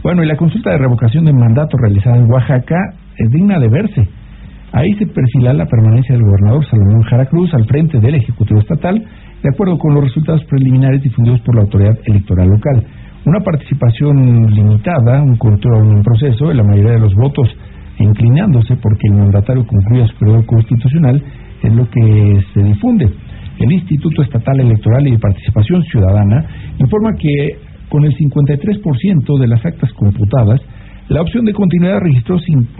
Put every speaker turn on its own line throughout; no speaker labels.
Bueno, y la consulta de revocación de mandato realizada en Oaxaca es digna de verse. Ahí se perfila la permanencia del gobernador Salomón Jara Cruz al frente del Ejecutivo Estatal, de acuerdo con los resultados preliminares difundidos por la autoridad electoral local. Una participación limitada, un conteo en proceso de la mayoría de los votos, inclinándose porque el mandatario concluya su periodo constitucional, es lo que se difunde. El Instituto Estatal Electoral y de Participación Ciudadana informa que con el 53% de las actas computadas, la opción de continuidad registró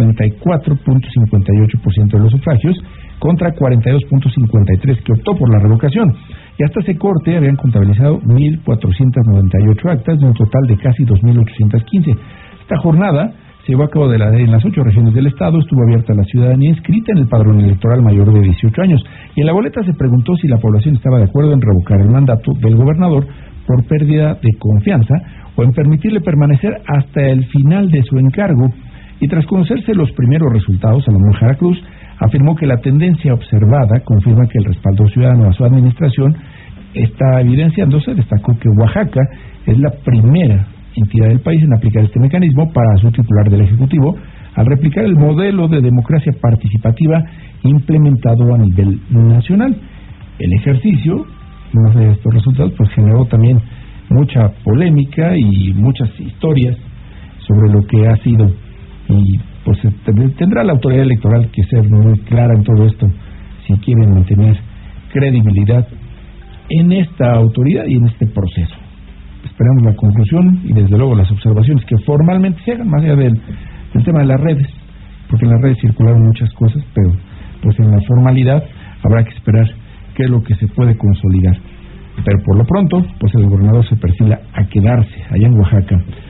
54.58% de los sufragios contra 42.53% que optó por la revocación. Y hasta ese corte habían contabilizado 1.498 actas de un total de casi 2.815. Esta jornada se llevó a cabo en las 8 regiones del estado, estuvo abierta a la ciudadanía inscrita en el padrón electoral mayor de 18 años. Y en la boleta se preguntó si la población estaba de acuerdo en revocar el mandato del gobernador por pérdida de confianza o en permitirle permanecer hasta el final de su encargo. Y tras conocerse los primeros resultados, Salomón Jara Cruz afirmó que la tendencia observada confirma que el respaldo ciudadano a su administración está evidenciándose. Destacó que Oaxaca es la primera entidad del país en aplicar este mecanismo para su titular del Ejecutivo, al replicar el modelo de democracia participativa implementado a nivel nacional. El ejercicio, más de estos resultados, pues generó también mucha polémica y muchas historias sobre lo que ha sido, y pues tendrá la autoridad electoral que ser muy clara en todo esto si quieren mantener credibilidad en esta autoridad y en este proceso. Esperamos la conclusión y desde luego las observaciones que formalmente se hagan, más allá del tema de las redes, porque en las redes circularon muchas cosas, pero pues en la formalidad habrá que esperar qué es lo que se puede consolidar. Pero por lo pronto, pues el gobernador se perfila a quedarse allá en Oaxaca